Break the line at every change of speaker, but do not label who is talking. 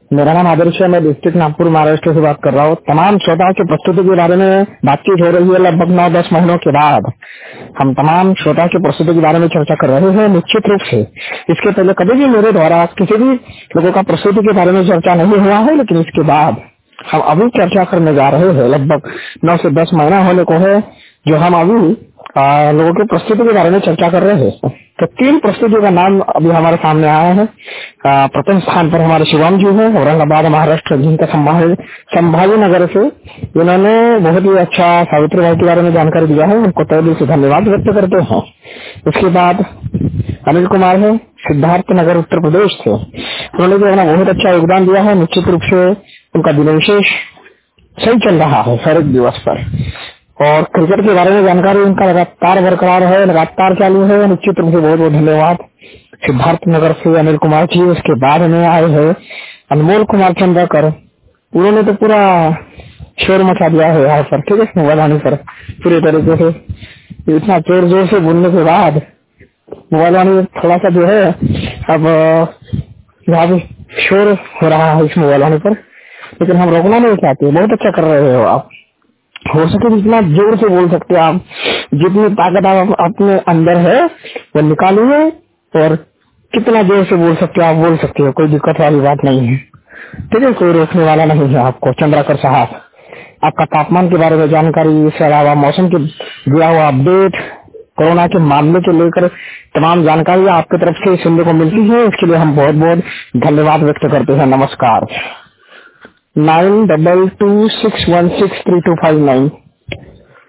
मेरा नाम आदर्श है। मैं डिस्ट्रिक्ट नागपुर महाराष्ट्र से बात कर रहा हूँ। तमाम श्रोताओं की प्रस्तुति के बारे में बातचीत हो रही है। लगभग 9-10 महीनों के बाद हम तमाम श्रोताओं की प्रस्तुति के बारे में चर्चा कर रहे हैं। निश्चित रूप से इसके पहले कभी भी मेरे द्वारा किसी भी लोगों का प्रस्तुति के बारे में चर्चा नहीं हुआ है, लेकिन इसके बाद हम अभी चर्चा करने जा रहे हैं। लगभग 9 से 10 महीना होने को है जो हम अभी लोगों की प्रस्तुति के बारे में चर्चा कर रहे हैं। तो 3 प्रस्तुतियों का नाम अभी हमारे सामने आया है। प्रथम स्थान पर हमारे शिवम जी हैं, औरंगाबाद महाराष्ट्र, जिनका संभाजी नगर से इन्होंने बहुत ही अच्छा सावित्रीबाई के बारे में जानकारी दिया है। उनको तहे दिल से धन्यवाद व्यक्त करते हैं। उसके बाद अनिल कुमार है, सिद्धार्थ नगर उत्तर प्रदेश से। उन्होंने भी अपना बहुत अच्छा योगदान दिया है। निश्चित रूप से उनका दिन विशेष सही चल रहा है हर एक दिवस पर, और क्रिकेट के बारे में जानकारी उनका लगातार बरकरार है, लगातार चालू है। निश्चित रूप से बहुत बहुत धन्यवाद सिद्धार्थ नगर से अनिल कुमार जी। उसके बाद में आए हैं अनमोल कुमार चंद्रकर। उन्होंने तो पूरा शोर मचा दिया है यहाँ पर, ठीक है, मोबाइल आने पर पूरे तरीके से। इतना जोर जोर से बोलने के बाद मोबाइल आने थोड़ा सा जो है अब यहाँ भी शोर हो रहा है इस मोबाइल आने पर, लेकिन हम रोकना नहीं चाहते। बहुत अच्छा कर रहे हो आप। हो सके जितना जोर से बोल सकते हैं आप, जितनी ताकत आप अपने अंदर है वो निकालिए, और कितना जोर से बोल सकते हो आप बोल सकते हो। कोई दिक्कत वाली बात नहीं है, ठीक है, कोई रोकने वाला नहीं है आपको। चंद्रकर साहब, आपका तापमान के बारे में जानकारी, इसके अलावा मौसम के दिया हुआ अपडेट, कोरोना के मामले को लेकर तमाम जानकारी आपकी तरफ से सुनने को मिलती है। इसके लिए हम बहुत बहुत धन्यवाद व्यक्त करते हैं। नमस्कार। 9226163259